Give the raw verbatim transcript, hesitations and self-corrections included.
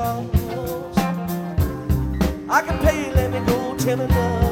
cause I can pay, let me go tell enough.